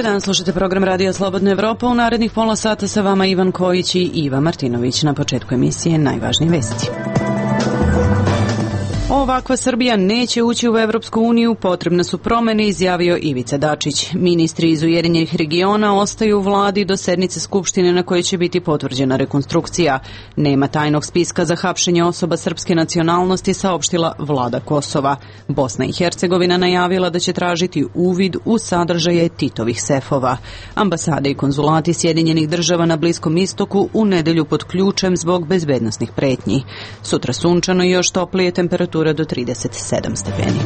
dan, slušajte program Radio Slobodna Evropa. U narednih pola sata sa vama Ivan Kojić i Iva Martinović. Na početku emisije najvažnije vesti. Ovakva Srbija neće ući u Evropsku uniju, potrebne su promene, izjavio Ivica Dačić. Ministri iz Ujedinjenih regiona ostaju u vladi do sednice Skupštine na kojoj će biti potvrđena rekonstrukcija. Nema tajnog spiska za hapšenje osoba srpske nacionalnosti, saopštila vlada Kosova. Bosna i Hercegovina najavila da će tražiti uvid u sadržaje Titovih sefova. Ambasade i konzulati Sjedinjenih država na Bliskom istoku u nedelju pod ključem zbog bezbednosnih pretnji. Sutra sunčano i još toplije, temperatura do 37 stepeni.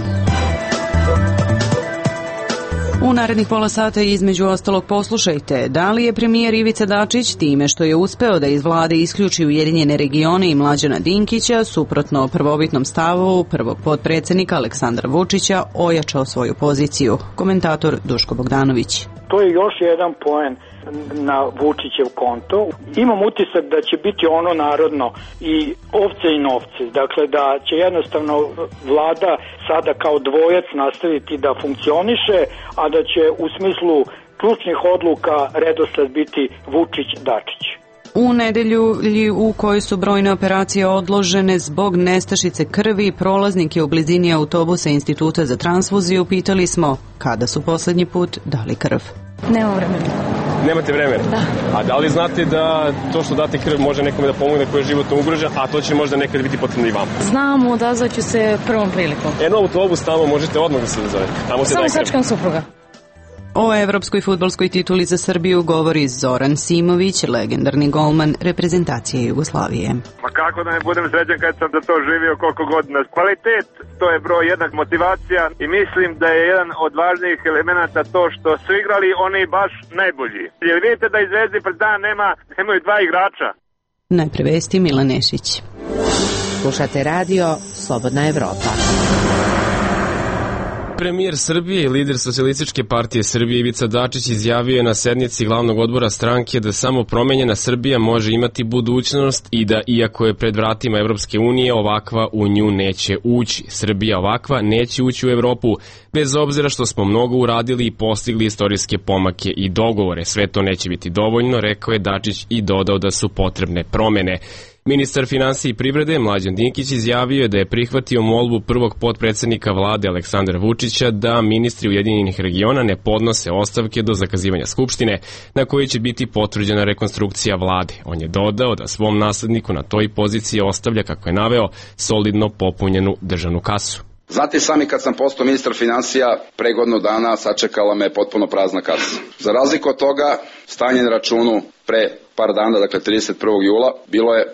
U narednih pola sata između ostalog poslušajte da li je premijer Ivica Dačić time što je uspeo da iz vlade isključi Ujedinjene regione i Mlađana Dinkića, suprotno prvobitnom stavu prvog potpredsjednika Aleksandra Vučića, ojačao svoju poziciju. Komentator Duško Bogdanović. To je još jedan poen na Vučićev konto. Imam utisak da će biti ono narodno i ovce i novce. Dakle, da će jednostavno vlada sada kao dvojac nastaviti da funkcioniše, a da će u smislu ključnih odluka redosled biti Vučić-Dačić. U nedelju u kojoj su brojne operacije odložene zbog nestašice krvi, prolaznike u blizini autobusa Instituta za transfuziju pitali smo kada su poslednji put dali krv. Nemam vremena. Nemate vremena? Da. A da li znate da to što date krv može nekome da pomogne koji je životno ugrožen, a to će možda nekad biti potrebno i vama? Znam, odazvaću se prvom prilikom. Eno autobus tamo možete odmah da se odazovete. Samo sačekam supruga. O evropskoj fudbalskoj tituli za Srbiju govori Zoran Simović, legendarni golman reprezentacije Jugoslavije. Ma kako da ne budem srećan kad sam za to živio koliko godina. Kvalitet, to je broj jednak, motivacija i mislim da je jedan od važnijih elemenata to što su igrali oni baš najbolji. Jer vidite da iz Zvezde pred dan nemaju dva igrača. Najpre vesti, Milan Nešić. Slušate radio Slobodna Evropa. Premijer Srbije i lider Socijalističke partije Srbije Ivica Dačić izjavio je na sednici glavnog odbora stranke da samo promenjena Srbija može imati budućnost i da iako je pred vratima Evropske unije, ovakva u nju neće ući. Srbija ovakva neće ući u Evropu, bez obzira što smo mnogo uradili i postigli istorijske pomake i dogovore. Sve to neće biti dovoljno, rekao je Dačić i dodao da su potrebne promene. Ministar finansija i privrede Mlađan Dinkić izjavio je da je prihvatio molbu prvog potpredsjednika vlade Aleksandra Vučića da ministri Ujedinjenih regiona ne podnose ostavke do zakazivanja Skupštine na kojoj će biti potvrđena rekonstrukcija vlade. On je dodao da svom nasledniku na toj poziciji ostavlja, kako je naveo, solidno popunjenu državnu kasu. Znate sami, kad sam postao ministar finansija, pre godinu dana sačekala me potpuno prazna kasa. Za razliku od toga, stanje na računu pre par dana, dakle 31. jula, bilo je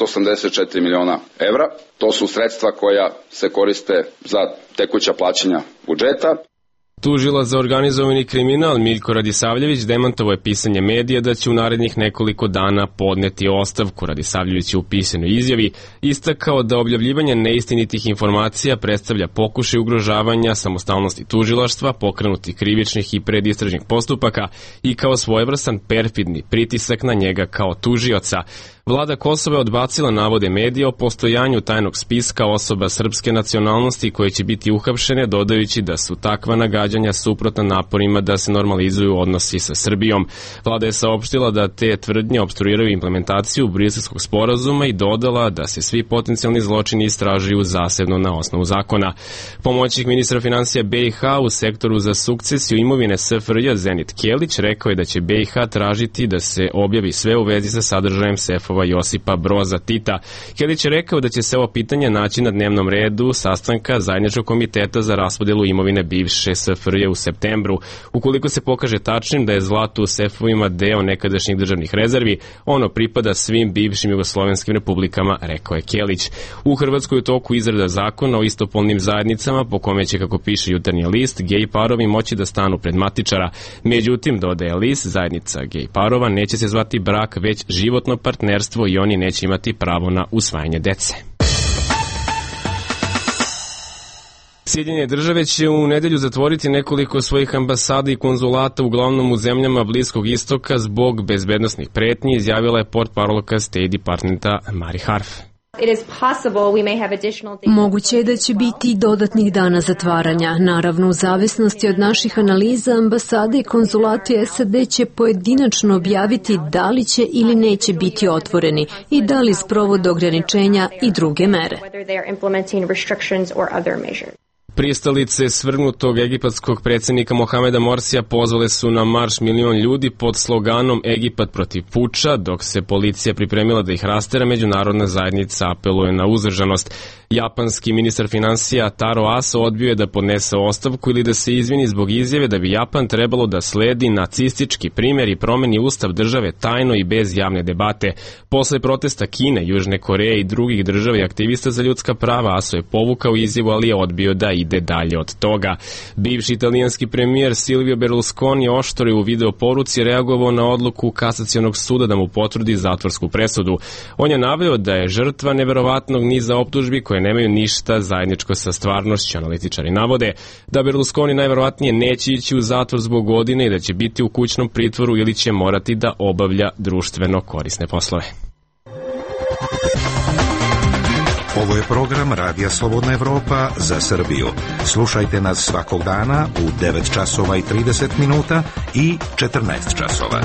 784 miliona evra. To su sredstva koja se koriste za tekuća plaćanja budžeta. Tužilac za organizovani kriminal Miljko Radisavljević demantovao je pisanje medija da će u narednih nekoliko dana podneti ostavku. Radisavljević je u pisanoj izjavi istakao da objavljivanje neistinitih informacija predstavlja pokušaj ugrožavanja samostalnosti tužilaštva, pokrenutih krivičnih i predistražnih postupaka i kao svojevrstan perfidni pritisak na njega kao tužioca. Vlada Kosova je odbacila navode medija o postojanju tajnog spiska osoba srpske nacionalnosti koje će biti uhapšene, dodajući da su takva nagađanja suprotna naporima da se normalizuju odnosi sa Srbijom. Vlada je saopštila da te tvrdnje opstruiraju implementaciju Briselskog sporazuma i dodala da se svi potencijalni zločini istražuju zasebno na osnovu zakona. Pomoćnik ministra finansija BiH u sektoru za sukcesiju imovine SFRJ Zenit Kjelić rekao je da će BiH tražiti da se objavi sve u vezi sa sadržajem sefova Josipa Broza Tita. Kjelić je rekao da će se ovo pitanje naći na dnevnom redu sastanka Zajedničkog komiteta za raspodelu imovine bivše SFRJ u septembru. Ukoliko se pokaže tačnim da je zlato u sefovima deo nekadašnjih državnih rezervi, ono pripada svim bivšim jugoslovenskim republikama, rekao je Kjelić. U Hrvatskoj je u toku izrada zakona o istopolnim zajednicama po kome će, kako piše Jutarnji list, gej parovi moći da stanu pred matičara. Međutim, dodaje list, zajednica gej parova neće se zvati brak, već životno partnerstvo i oni neće imati pravo na usvajanje dece. Sjedinjene države će u nedelju zatvoriti nekoliko svojih ambasada i konzulata uglavnom u zemljama Bliskog istoka zbog bezbednosnih pretnji, izjavila je portparolka State Departmenta Mari Harf. Moguće je da će biti dodatnih dana zatvaranja. Naravno, u zavisnosti od naših analiza, ambasade i konzulati SAD će pojedinačno objaviti da li će ili neće biti otvoreni i da li sprovode ograničenja i druge mere. Pristalice svrgnutog egipatskog predsjednika Mohameda Morsija pozvale su na marš milion ljudi pod sloganom Egipat protiv puča, dok se policija pripremila da ih rastera, međunarodna zajednica apeluje na uzdržanost. Japanski ministar finansija Taro Aso odbio je da podnese ostavku ili da se izvini zbog izjave da bi Japan trebalo da sledi nacistički primjer i promeni ustav države tajno i bez javne debate. Posle protesta Kine, Južne Koreje i drugih država i aktivista za ljudska prava, Aso je povukao izjavu, ali je odbio da ide dalje od toga. Bivši italijanski premijer Silvio Berlusconi oštro je u video poruci reagovao na odluku Kasacionog suda da mu potvrdi zatvorsku presudu. On je naveo da je žrtva neverovatnog niza optužbi koje nemaju ništa zajedničko sa stvarnošću. Analitičari navode da Berlusconi najverovatnije neće ići u zatvor zbog godine i da će biti u kućnom pritvoru ili će morati da obavlja društveno korisne poslove. Ovo je program Radija Slobodna Evropa za Srbiju. Slušajte nas svakog dana u 9 časova i 30 minuta i 14 časova.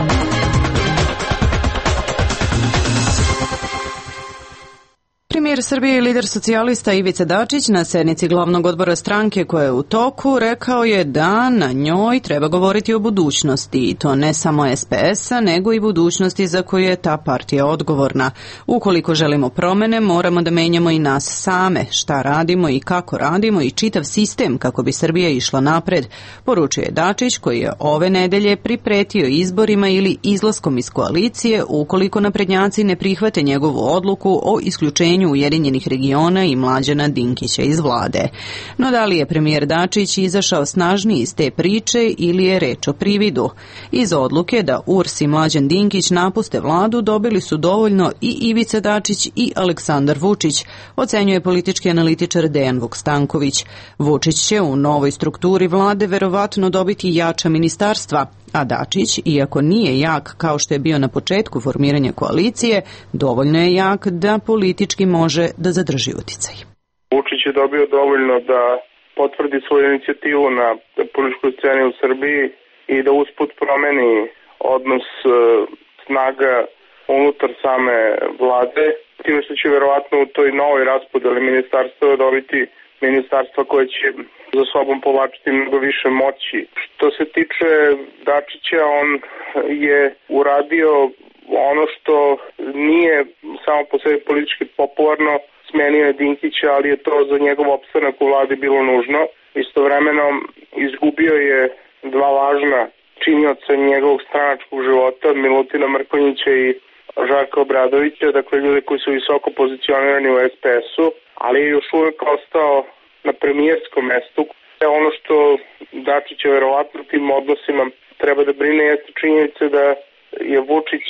Premijer Srbije i lider socijalista Ivica Dačić na sednici glavnog odbora stranke koja je u toku rekao je da na njoj treba govoriti o budućnosti i to ne samo SPS-a nego i budućnosti za koju je ta partija odgovorna. Ukoliko želimo promene, moramo da menjamo i nas same, šta radimo i kako radimo i čitav sistem kako bi Srbija išla napred, poručuje Dačić koji je ove nedelje pripretio izborima ili izlaskom iz koalicije ukoliko naprednjaci ne prihvate njegovu odluku o isključenju Ujedinjenih regiona i Mlađana Dinkića iz vlade. No da li je premijer Dačić izašao snažniji iz te priče ili je reč o prividu? Iz odluke da URS i Mlađan Dinkić napuste vladu dobili su dovoljno i Ivica Dačić i Aleksandar Vučić, ocenjuje politički analitičar Dejan Vukstanković. Vučić će u novoj strukturi vlade verovatno dobiti jača ministarstva, a Dačić, iako nije jak kao što je bio na početku formiranja koalicije, dovoljno je jak da politički može da zadrži uticaj. Vučić je dobio dovoljno da potvrdi svoju inicijativu na političkoj sceni u Srbiji i da usput promeni odnos snaga unutar same vlade, time što će verovatno u toj novoj raspodeli ministarstva dobiti ministarstva koje će za sobom povlačiti mnogo više moći. Što se tiče Dačića, on je uradio ono što nije samo po sebi politički popularno, smenio je Dinkića, ali je to za njegov opstanak u vladi bilo nužno. Istovremeno izgubio je dva važna činioca njegovog stranačkog života, Milutina Mrkonjića i Žarka Obradovića, dakle ljudi koji su visoko pozicionirani u SPS-u, ali je još uvijek ostao na premijerskom mestu. Ono što Dačića verovatno tim odnosima treba da brine jeste činjenica da je Vučić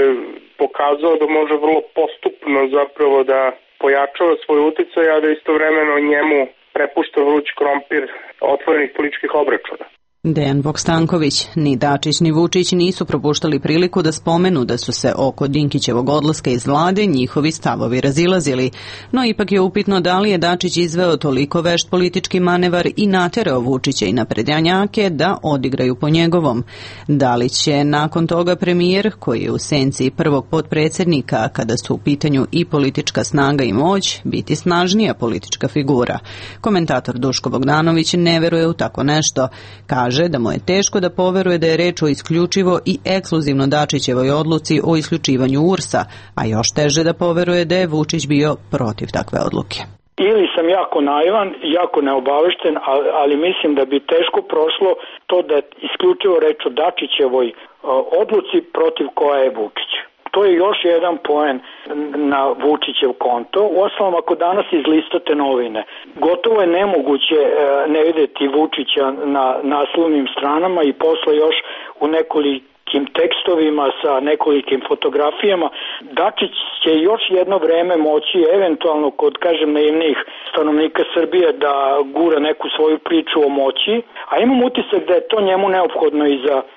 pokazao da može vrlo postupno zapravo da pojačava svoj uticaj, a da istovremeno njemu prepušta vruć krompir otvorenih političkih obračuna. Dejan Vukstanković, ni Dačić ni Vučić nisu propuštali priliku da spomenu da su se oko Dinkićevog odlaska iz vlade njihovi stavovi razilazili, no ipak je upitno da li je Dačić izveo toliko vešt politički manevar i naterao Vučića i naprednjake da odigraju po njegovom. Da li će nakon toga premijer, koji je u senci prvog potpredsjednika kada su u pitanju i politička snaga i moć, biti snažnija politička figura? Komentator Duško Bogdanović ne veruje u tako nešto. Kaže da mu je teško da poveruje da je reč o isključivo i ekskluzivno Dačićevoj odluci o isključivanju URS-a, a još teže da poveruje da je Vučić bio protiv takve odluke. Ili sam jako naivan, jako neobavešten, ali mislim da bi teško prošlo to da je isključivo reč o Dačićevoj odluci protiv koja je Vučić. To je još jedan poen na Vučićev konto. Uostalom, ako danas izlistate novine, gotovo je nemoguće ne vidjeti Vučića na naslovnim stranama i posle još u nekolikim tekstovima sa nekolikim fotografijama. Dačić će još jedno vreme moći, eventualno kod, kažem, naivnih stanovnika Srbije, da gura neku svoju priču o moći, a imam utisak da je to njemu neophodno i za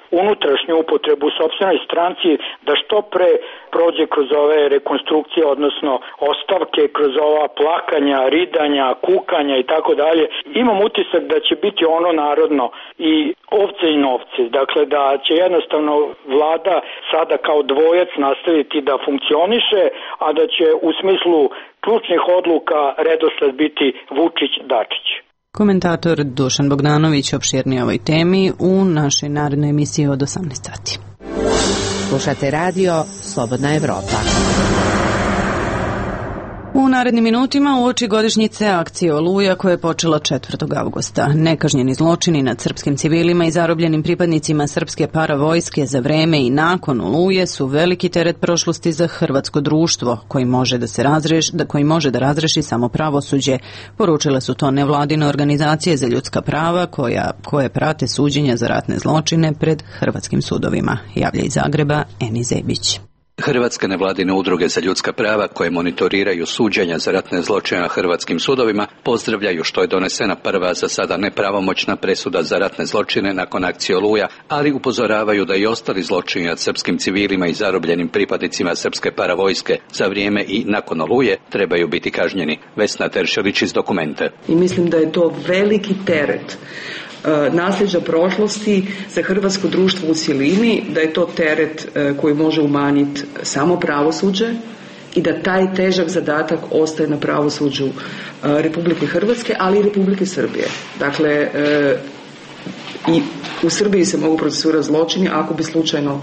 unutrašnju upotrebu u sopstvenoj stranci, da što pre prođe kroz ove rekonstrukcije, odnosno ostavke, kroz ova plakanja, ridanja, kukanja i tako dalje. Imam utisak da će biti ono narodno i ovce i novce. Dakle, da će jednostavno vlada sada kao dvojac nastaviti da funkcioniše, a da će u smislu ključnih odluka redosled biti Vučić-Dačić. Komentator Dušan Bogdanović opširnije ovoj temi u našoj narednoj emisiji od 18 sati. Slušate radio Slobodna Evropa. U narednim minutima uoči godišnjice akcije Oluja koja je počela 4. avgusta. Nekažnjeni zločini nad srpskim civilima i zarobljenim pripadnicima srpske paravojske za vreme i nakon Oluje su veliki teret prošlosti za hrvatsko društvo koji može da razreši samo pravosuđe. Poručile su to nevladine organizacije za ljudska prava koje prate suđenja za ratne zločine pred hrvatskim sudovima. Javlja iz Zagreba Eni Zebić. Hrvatske nevladine udruge za ljudska prava koje monitoriraju suđenja za ratne zločine na hrvatskim sudovima pozdravljaju što je donesena prva za sada nepravomoćna presuda za ratne zločine nakon akcije Oluja, ali upozoravaju da i ostali zločini nad srpskim civilima i zarobljenim pripadnicima srpske paravojske za vrijeme i nakon Oluje trebaju biti kažnjeni. Vesna Teršelić iz Dokumente. I mislim da je to veliki teret nasljeđa prošlosti za hrvatsko društvo u cjelini, da je to teret koji može umanjiti samo pravosuđe i da taj težak zadatak ostaje na pravosuđu Republike Hrvatske, ali i Republike Srbije. Dakle, i u Srbiji se mogu procesuirati zločini ako bi slučajno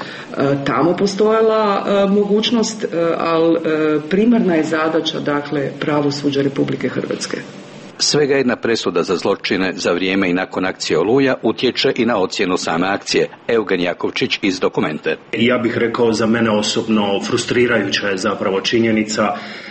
tamo postojala mogućnost, ali primarna je zadaća, dakle, pravosuđa Republike Hrvatske. Svega jedna presuda za zločine za vrijeme i nakon akcije Oluja utječe i na ocjenu same akcije. Eugen Jakovčić iz Dokumente. Ja bih rekao, za mene osobno frustrirajuća je zapravo činjenica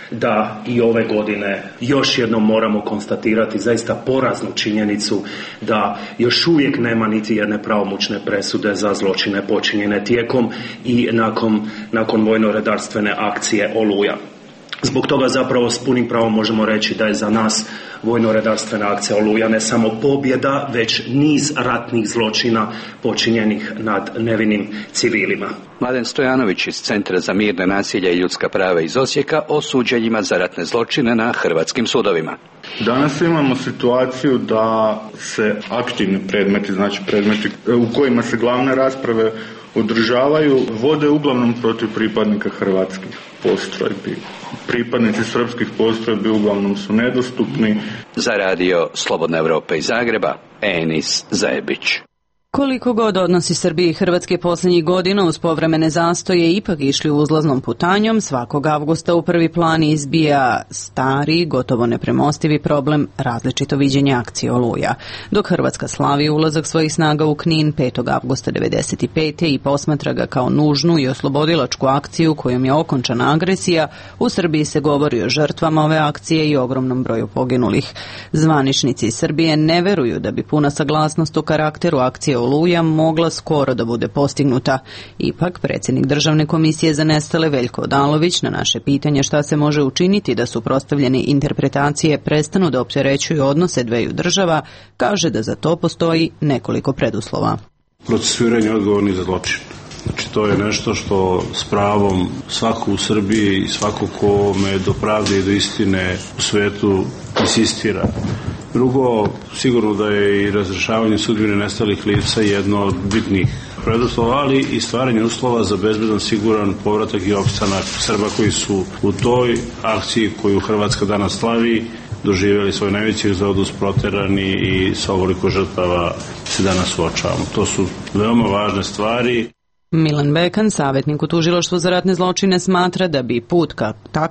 da i ove godine još jednom moramo konstatirati zaista poraznu činjenicu da još uvijek nema niti jedne pravomoćne presude za zločine počinjene tijekom i nakon vojno-redarstvene akcije Oluja. Zbog toga zapravo s punim pravom možemo reći da je za nas vojno-redarstvena akcija Oluja ne samo pobjeda, već niz ratnih zločina počinjenih nad nevinim civilima. Mladen Stojanović iz Centra za mirne nasilje i ljudska prava iz Osijeka o suđenjima za ratne zločine na hrvatskim sudovima. Danas imamo situaciju da se aktivni predmeti, znači predmeti u kojima se glavne rasprave održavaju, vode uglavnom protiv pripadnika hrvatskih postrojbi. Pripadnici srpskih postrojbi uglavnom su nedostupni. Za radio Slobodna Evropa iz Zagreba, Enis Zajebić. Koliko god odnosi Srbije i Hrvatske posljednjih godina uz povremene zastoje ipak išli uzlaznom putanjom, svakog avgusta u prvi plan izbija stari, gotovo nepremostivi problem različito viđenje akcije Oluja. Dok Hrvatska slavi ulazak svojih snaga u Knin 5. avgusta 1995. i posmatra ga kao nužnu i oslobodilačku akciju kojom je okončana agresija, u Srbiji se govori o žrtvama ove akcije i ogromnom broju poginulih. Zvaničnici iz Srbije ne veruju da bi puna saglasnost o karakteru akcije Oluja mogla skoro da bude postignuta. Ipak, predsjednik Državne komisije za nestale Veljko Odalović na naše pitanje šta se može učiniti da suprotstavljene interpretacije prestanu da opterećuju odnose dveju država, kaže da za to postoji nekoliko preduslova. Procesuiranje odgovornih za zločin. Znači, to je nešto što s pravom svako u Srbiji i svako kome do pravde i do istine u svetu insistira. Drugo, sigurno da je i razrešavanje sudbine nestalih lica jedno od bitnih preduslova, ali i stvaranje uslova za bezbedan, siguran povratak i opstanak Srba koji su u toj akciji koju Hrvatska danas slavi doživjeli svoj najveći egzodus, proterani i sa ovoliko žrtava se danas suočavamo. To su veoma važne stvari. Milan Bekan, savjetnik u tužilaštvu za ratne zločine, smatra da bi put ka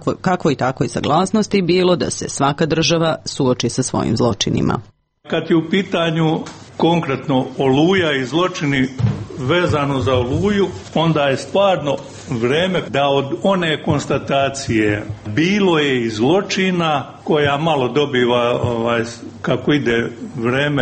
takvoj saglasnosti bilo da se svaka država suoči sa svojim zločinima. Kad je u pitanju konkretno Oluja i zločini vezano za Oluju, onda je stvarno vreme da od one konstatacije bilo je i zločina koja malo dobiva kako ide vreme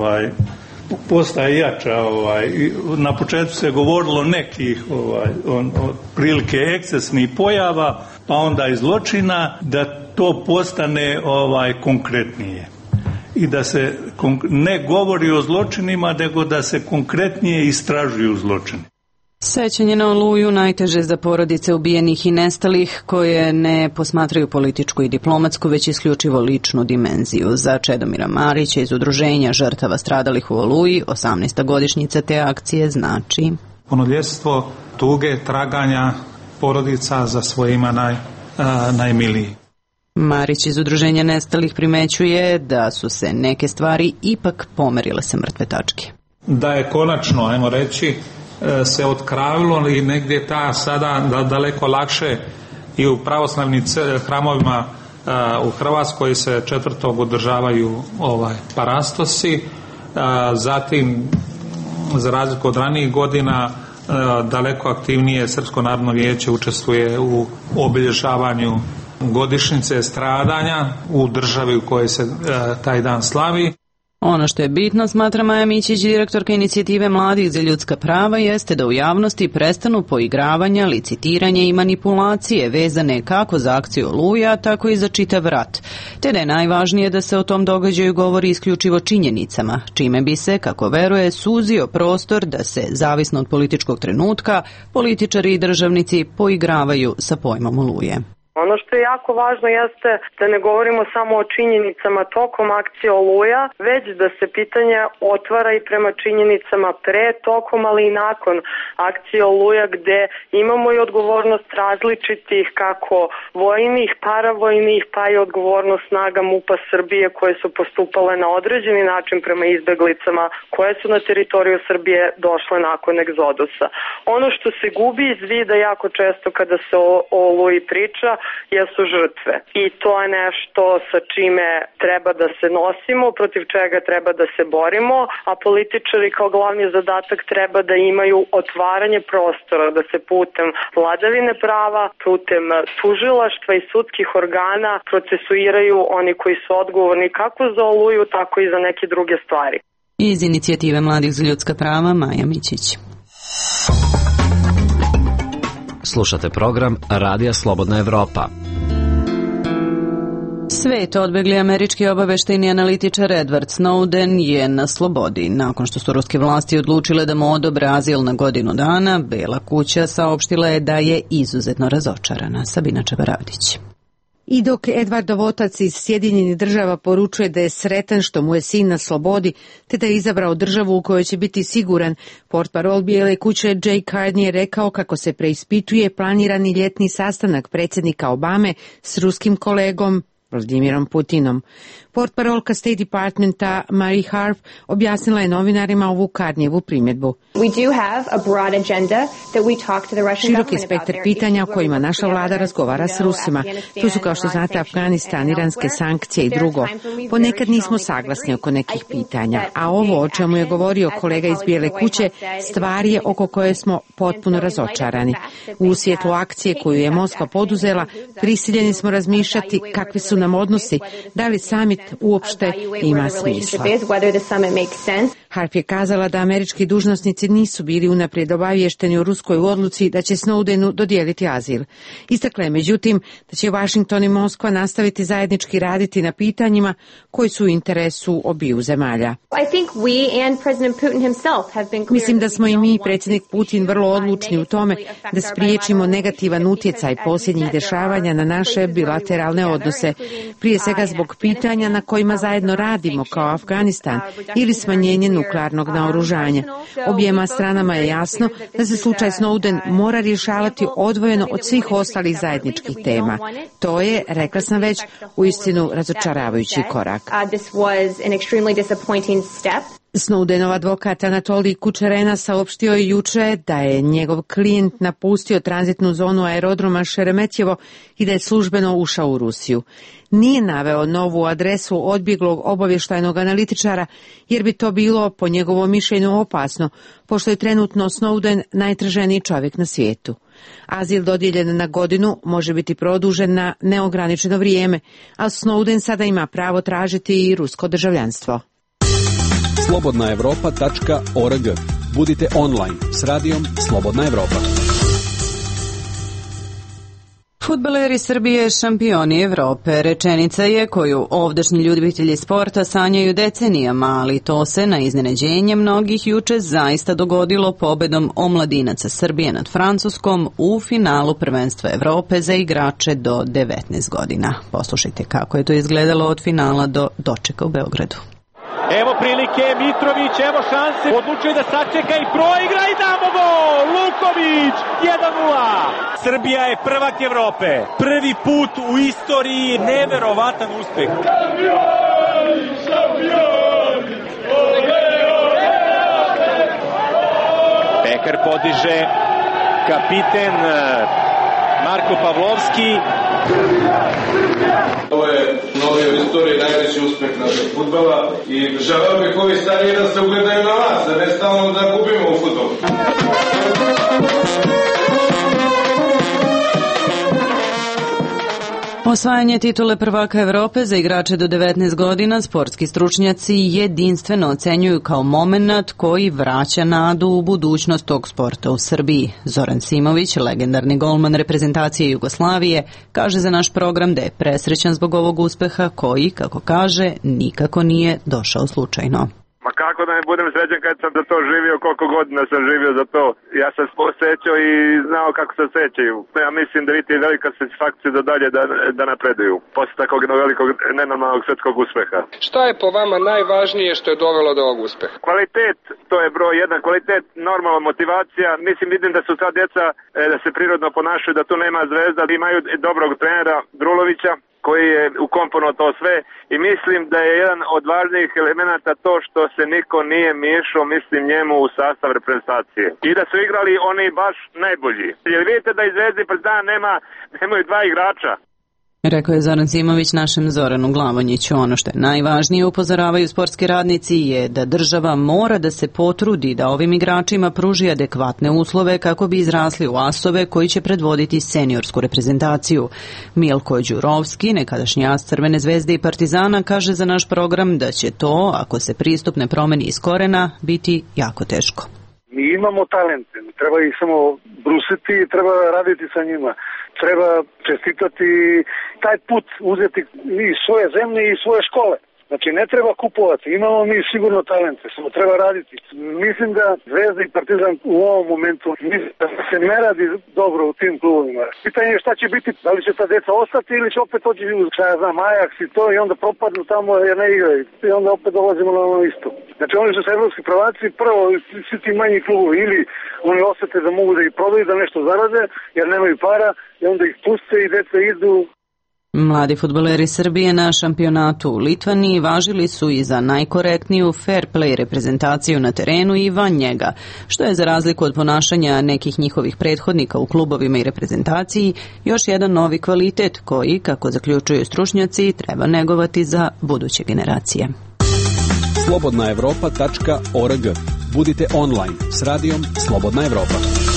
postaje jača. Na početku se govorilo nekih prilike ekscesnih pojava, pa onda i zločina, da to postane konkretnije. i da se ne govori o zločinima, nego da se konkretnije istražuju zločini. Sećanje na Oluju najteže za porodice ubijenih i nestalih koje ne posmatraju političku i diplomatsku, već isključivo ličnu dimenziju. Za Čedomira Marića iz Udruženja žrtava stradalih u Oluji 18. godišnjica te akcije znači punoljetstvo tuge, traganja porodica za svojima najmilijih. Marić iz Udruženja nestalih primećuje da su se neke stvari ipak pomerile sa mrtve tačke. Da je konačno, ajmo reći, se otkravilo i negdje ta sada daleko lakše i u pravoslavnim hramovima u Hrvatskoj se 4. održavaju parastosi, zatim za razliku od ranijih godina daleko aktivnije Srpsko narodno vijeće učestvuje u obilježavanju godišnjice stradanja u državi u kojoj se taj dan slavi. Ono što je bitno, smatra Maja Mićić, direktorka inicijative Mladih za ljudska prava, jeste da u javnosti prestanu poigravanja, licitiranje i manipulacije vezane kako za akciju Oluja, tako i za čitav rat. Te da je najvažnije da se o tom događaju govori isključivo činjenicama, čime bi se, kako veruje, suzio prostor da se, zavisno od političkog trenutka, političari i državnici poigravaju sa pojmom Oluje. Ono što je jako važno jeste da ne govorimo samo o činjenicama tokom akcije Oluja, već da se pitanje otvara i prema činjenicama pre, tokom, ali i nakon akcije Oluja, gde imamo i odgovornost različitih kako vojnih, paravojnih, pa i odgovornost snaga MUP-a Srbije koje su postupale na određeni način prema izbeglicama koje su na teritoriju Srbije došle nakon egzodusa. Ono što se gubi iz vida jako često kada se o Oluji priča jesu žrtve. I to je nešto sa čime treba da se nosimo, protiv čega treba da se borimo, a političari kao glavni zadatak treba da imaju otvaranje prostora, da se putem vladavine prava, putem tužilaštva i sudskih organa procesuiraju oni koji su odgovorni kako za Oluju, tako i za neke druge stvari. Iz inicijative Mladih za ljudska prava, Maja Mićić. Slušate program Radija Slobodna Evropa. Svet odbegli američki obaveštajni analitičar Edward Snowden je na slobodi. Nakon što su ruske vlasti odlučile da mu odobre azil na godinu dana, Bela kuća saopštila je da je izuzetno razočarana. Sabina Čebaravdić. I dok Edwardov otac iz Sjedinjenih Država poručuje da je sretan što mu je sin na slobodi, te da je izabrao državu u kojoj će biti siguran, portparol Bijele kuće Jay Carney je rekao kako se preispituje planirani ljetni sastanak predsjednika Obame s ruskim kolegom Vladimirom Putinom. Portparolka State Departmenta Marie Harf objasnila je novinarima ovu Carneyevu primjedbu. Široki spektar pitanja o kojima naša vlada razgovara s Rusima. Tu su, kao što znate, Afganistan, iranske sankcije i drugo. Ponekad nismo saglasni oko nekih pitanja, a ovo o čemu je govorio kolega iz Bijele kuće stvar je oko koje smo potpuno razočarani. U svjetlu akcije koju je Moskva poduzela, prisiljeni smo razmišljati kakvi su nam odnosi, da li samit uopšte ima smisla. Harp je kazala da američki dužnosnici nisu bili unaprijed obavješteni o ruskoj odluci da će Snowdenu dodijeliti azil. Istakla je međutim da će Washington i Moskva nastaviti zajednički raditi na pitanjima koji su u interesu obiju zemalja. Mislim da smo i mi, predsjednik Putin, vrlo odlučni u tome da spriječimo negativan utjecaj posljednjih dešavanja na naše bilateralne odnose, prije svega zbog pitanja na kojima zajedno radimo kao Afganistan ili smanjenje nuklearnog naoružanja. Objema stranama je jasno da se slučaj Snowden mora rješavati odvojeno od svih ostalih zajedničkih tema. To je, rekla sam već, uistinu razočaravajući korak. Snowdenov advokat Anatolij Kučerena saopštio je juče da je njegov klijent napustio tranzitnu zonu aerodroma Šeremetjevo i da je službeno ušao u Rusiju. Nije naveo novu adresu odbjeglog obavještajnog analitičara, jer bi to bilo, po njegovom mišljenju, opasno, pošto je trenutno Snowden najtraženiji čovjek na svijetu. Azil dodijeljen na godinu može biti produžen na neograničeno vrijeme, a Snowden sada ima pravo tražiti i rusko državljanstvo. slobodnaevropa.org. Budite online s radijom Slobodna Evropa. Fudbaleri Srbije šampioni Evrope. Rečenica je koju ovdašnji ljubitelji sporta sanjaju decenijama, ali to se na iznenađenje mnogih juče zaista dogodilo pobedom omladinaca Srbije nad Francuskom u finalu prvenstva Evrope za igrače do 19 godina. Poslušajte kako je to izgledalo od finala do dočeka u Beogradu. Evo prilike, Mitrović, evo šanse, odlučuje da sačeka i proigra i damo gol! Luković, 1:0! Srbija je prvak Evrope. Prvi put u istoriji, neverovatan uspeh. Pekar podiže, kapiten Marko Pavlovski. Ovo je novi u istoriji najveći uspeh našeg fudbala i želeo bih ovi stariji da se ugledaju na vas, da ne stalno da gubimo u fudbalu. Osvajanje titule prvaka Evrope za igrače do 19 godina sportski stručnjaci jedinstveno ocenjuju kao momenat koji vraća nadu u budućnost tog sporta u Srbiji. Zoran Simović, legendarni golman reprezentacije Jugoslavije, kaže za naš program da je presrećan zbog ovog uspeha koji, kako kaže, nikako nije došao slučajno. Ma kako da ne budem srećan kad sam za to živio, koliko godina sam živio za to. Ja sam sećao i znao kako se sećaju. Ja mislim da vidite velika satisfakcija da dalje da napreduju. Posle takvog velikog nenormalnog svetskog uspeha. Šta je po vama najvažnije što je dovelo do ovog uspeha? Kvalitet, to je broj jedan. Kvalitet, normalna motivacija. Mislim, vidim da su sad djeca da se prirodno ponašaju, da tu nema zvezda, da imaju dobrog trenera Drulovića, koji je ukomponovao to sve i mislim da je jedan od važnijih elemenata to što se niko nije miješao, mislim, njemu u sastav reprezentacije. I da su igrali oni baš najbolji. Jer vidite da iz Zvezde pred dan nemaju dva igrača. Rekao je Zoran Simović našem Zoranu Glavonjiću. Ono što je najvažnije, upozoravaju sportski radnici, je da država mora da se potrudi da ovim igračima pruži adekvatne uslove kako bi izrasli u asove koji će predvoditi seniorsku reprezentaciju. Milko Đurovski, nekadašnji as Crvene zvezde i Partizana, kaže za naš program da će to, ako se pristup ne promeni iz korena, biti jako teško. Mi imamo talente, treba ih samo brusiti i treba raditi sa njima. Treba čestitati taj put, uzeti iz svoje zemlje i svoje škole. Znači ne treba kupovati, imamo mi sigurno talente, samo treba raditi. Mislim da Zvezda i Partizan u ovom momentu da se ne radi dobro u tim klubovima. Pitanje je šta će biti, da li će ta deca ostati ili će opet oći u, šta ja znam, Ajax i to i onda propadnu tamo jer ne igraju. I onda opet dolazimo na ono isto. Znači oni su sa evropski prvaci, prvo svi ti manji klubovi ili oni osjete da mogu da ih prodaju, da nešto zarade jer nemaju para i onda ih puste i deca idu. Mladi fudbaleri Srbije na šampionatu u Litvaniji važili su i za najkorektniju fair play reprezentaciju na terenu i van njega, što je za razliku od ponašanja nekih njihovih prethodnika u klubovima i reprezentaciji još jedan novi kvalitet koji, kako zaključuju stručnjaci, treba negovati za buduće generacije. slobodnaevropa.org. Budite online s radijom Slobodna Evropa.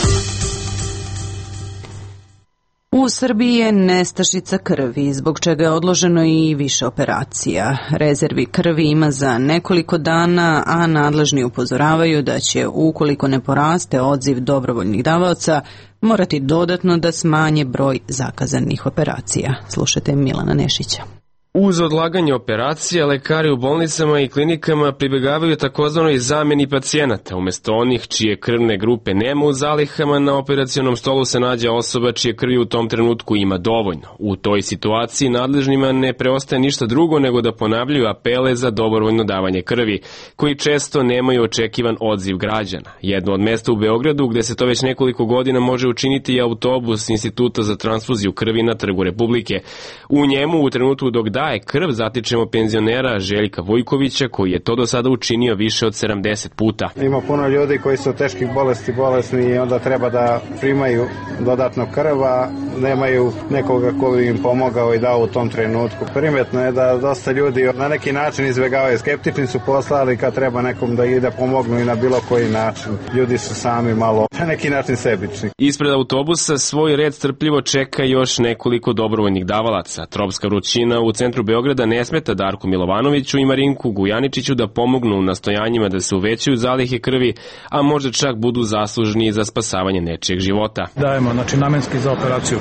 U Srbiji je nestašica krvi, zbog čega je odloženo i više operacija. Rezervi krvi ima za nekoliko dana, a nadležni upozoravaju da će, ukoliko ne poraste odziv dobrovoljnih davaoca, morati dodatno da smanje broj zakazanih operacija. Slušajte Milana Nešića. Uz odlaganje operacija, lekari u bolnicama i klinikama pribegavaju takozvanoj zameni pacijenata. Umesto onih čije krvne grupe nema u zalihama, na operacionom stolu se nađe osoba čije krvi u tom trenutku ima dovoljno. U toj situaciji nadležnima ne preostaje ništa drugo nego da ponavljaju apele za dobrovoljno davanje krvi, koji često nemaju očekivan odziv građana. Jedno od mesta u Beogradu gde se to već nekoliko godina može učiniti je autobus Instituta za transfuziju krvi na Trgu Republike. U njemu u trenutku dok daje krv zatičemo penzionera Željka Vojkovića, koji je to do sada učinio više od 70 puta. Ima puno ljudi koji su teških bolesni i onda treba da primaju dodatno krv, a nemaju nekoga ko bi im pomogao i dao u tom trenutku. Primetno je da dosta ljudi na neki način izbjegavaju. Skeptični su poslali kad treba nekom da ide pomognu i na bilo koji način. Ljudi su sami malo na neki način sebični. Ispred autobusa svoj red strpljivo čeka još nekoliko dobrovoljnih davalaca. Tropska vrućina u centru Beograda ne smeta Darku Milovanoviću i Marinku Gujaničiću da pomognu u nastojanjima da se uvećaju zalihe krvi, a možda čak budu zaslužni za spasavanje nečijeg života. Dajemo, namenski za operaciju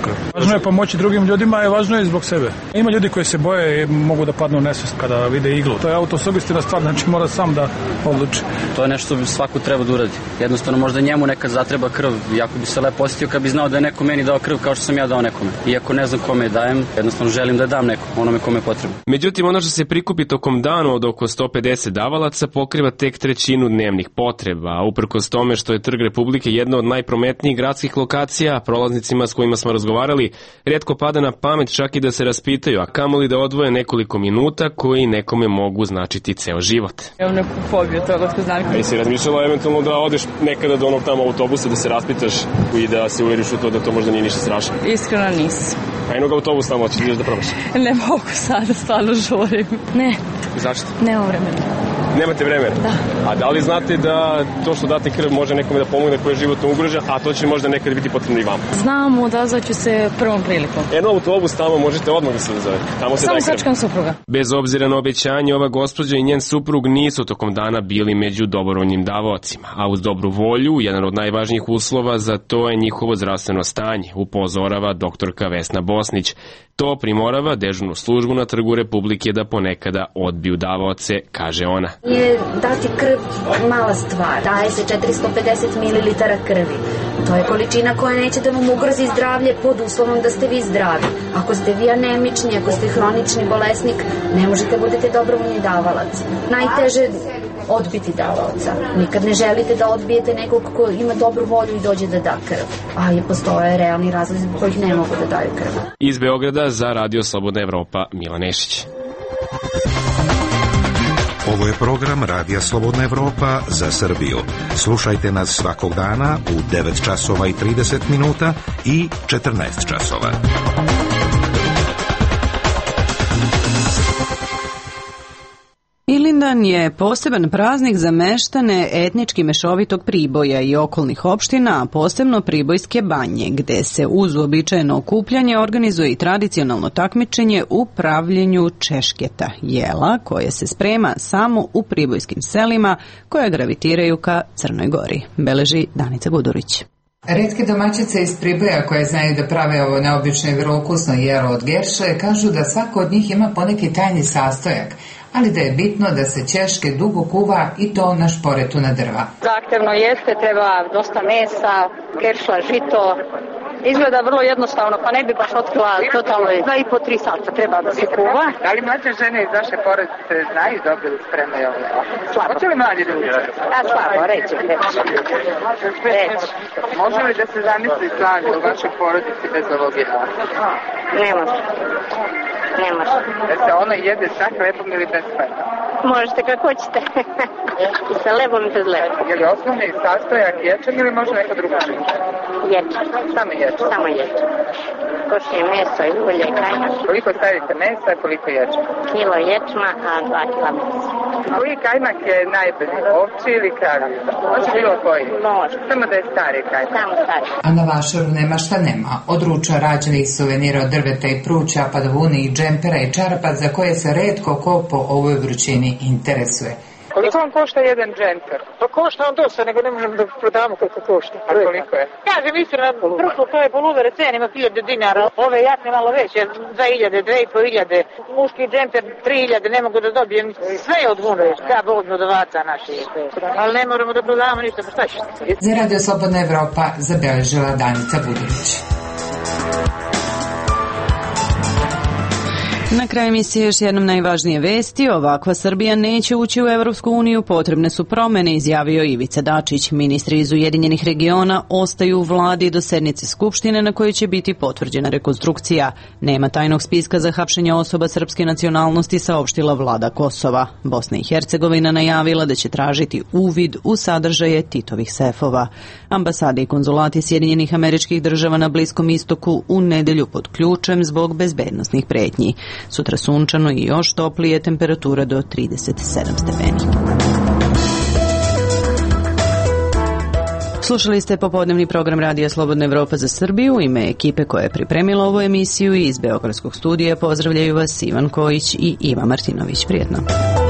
krv. Važno je pomoći drugim ljudima, a važno je i zbog sebe. Ima ljudi koji se boje i mogu da padnu u nesvest kada vide iglu. To je autosugestivna stvar, znači mora sam da odluči. To je nešto što svako treba da uradi. Jednostavno možda njemu nekad zatreba krv. Jako bi se lepo osjetio kad bi znao da je neko meni dao krv kao što sam ja dao nekome. Iako ne znam kome je dajem, jednostavno želim da dam nekom, onome kome je potrebno. Međutim, ono što se prikupi tokom dana od oko 150 davalaca pokriva tek trećinu dnevnih potreba, a uprkos tome što je Trg Republike jedna od najprometnijih gradskih lokacija, prolaznicima s kojima smo razgovarali, retko pada na pamet čak i da se raspitaju, a kamoli da odvoje nekoliko minuta koji nekome mogu značiti ceo život. Imam neku fobiju toga što znam. A jesi razmišljala eventualno da odeš nekada do onog tamo autobusa da se raspitaš i da se uveriš u to da to možda nije ništa strašno? Iskreno nisam. A jednog autobus tamo ćeš da probaš? Ne mogu sada, stvarno žurim. Ne. Zašto? Nemam vremena. Nemate vremena? Da. A da li znate da to što date krv može nekome da pomogne koji je životno ugrožen, a to će možda nekad biti potrebno i vama? Znam, odazvaću se prvom prilikom. Jedno autobus tamo možete odmah da se odazovete. Tamo se samo sačekam supruga. Bez obzira na obećanje, ova gospođa i njen suprug nisu tokom dana bili među dobrovoljnim davaocima, a uz dobru volju, jedan od najvažnijih uslova za to je njihovo zdravstveno stanje, upozorava doktorka Vesna Bosnić. To primorava dežurnu službu na Trgu Republike da ponekada odbiju davaoce, kaže ona. Je dati krv mala stvar. Daje se 450 ml krvi. To je količina koja neće da vam ugrozi zdravlje pod uslovom da ste vi zdravi. Ako ste vi anemični, ako ste hronični bolesnik, ne možete budete dobrovoljni davalac. Najteže odbiti davaoca. Nikad ne želite da odbijete nekog ko ima dobru volju i dođe da da krv. A postoje realni razlozi zbog kojih ne mogu da daju krv. Iz Beograda za Radio Slobodna Evropa, Milan Nešić. Ovo je program Radija Slobodna Evropa za Srbiju. Slušajte nas svakog dana u 9 časova i 30 minuta i 14 časova. Ilindan je poseban praznik za meštane etnički mešovitog Priboja i okolnih opština, a posebno Pribojske banje, gde se uz uobičajeno okupljanje organizuje i tradicionalno takmičenje u pravljenju češketa, jela koje se sprema samo u pribojskim selima koja gravitiraju ka Crnoj Gori, beleži Danica Gudurić. Retke domaćice iz Priboja koje znaju da prave ovo neobično i vrlo ukusno jelo od gerše kažu da svako od njih ima poneki tajni sastojak, ali da je bitno da se ćeške dugo kuva i to na šporetu na drva. Zahtevno jeste, treba dosta mesa, keršla, žito. Izgleda vrlo jednostavno, pa ne bi baš otkrila totalno 2,5-3 sata treba da se kuva. Da li mlađe žene iz vaše porodice znaju dobro da spremaju ovo? Slabo. Hoće li mlađe ljudi? Slabo, reći. Može li da se zamisli slavlje u vašoj porodici bez ovog jela? Ne može. Da se ono jede sa hlebom ili bez hleba? Možete kako hoćete. I sa lebom i bez leba. Je li osnovni sastojak ječan ili može neko drugo živjeti? Ječan. Samo ječan? Samo ječan. Košnje meso i ulje i kajmak. Koliko stavite mesa i koliko ječma? Kilo ječma, a 2 kila mesa. Koji kajmak je najbolji? Ovči ili kravlji? Može bilo koji? Može. Samo da je stari kajmak? Samo stari. A na vašaru nema šta nema. Od ruča rađenih suvenira od drveta i pruća, pa do vune i džempera i čarapa za koje se retko ko po ovoj vrućini interesuje. Koliko vam košta jedan džemper? Pa košta vam dosta, nego ne možemo da prodamo koliko košta. A koliko je? Kažem iskreno, prvo to je poluvere cene, ima 1000 dinara, ove jakne malo veće, 2000, 2500, muški džemper 3000, ne mogu da dobijem, sve je od vune, kad odno dovaca naši. Ali ne moramo da prodamo ništa, pa šta ćete? Za Radio Slobodna Evropa zabeležila Danica Budurić. Na kraju emisije još jednom najvažnije vesti. Ovakva Srbija neće ući u Evropsku uniju, potrebne su promene, izjavio Ivica Dačić. Ministri iz Ujedinjenih regiona ostaju u vladi do sednice Skupštine na kojoj će biti potvrđena rekonstrukcija. Nema tajnog spiska za hapšenje osoba srpske nacionalnosti, saopštila vlada Kosova. Bosna i Hercegovina najavila da će tražiti uvid u sadržaje Titovih sefova. Ambasade i konzulati Sjedinjenih Američkih Država na Bliskom istoku u nedelju pod ključem zbog bezbednosnih pretnji. Sutra sunčano i još toplije, temperatura do 37 stepeni. Slušali ste popodnevni program Radija Slobodna Evropa za Srbiju. U ime ekipe koja je pripremila ovu emisiju iz Beogradskog studija pozdravljaju vas Ivan Kojić i Iva Martinović. Prijetno.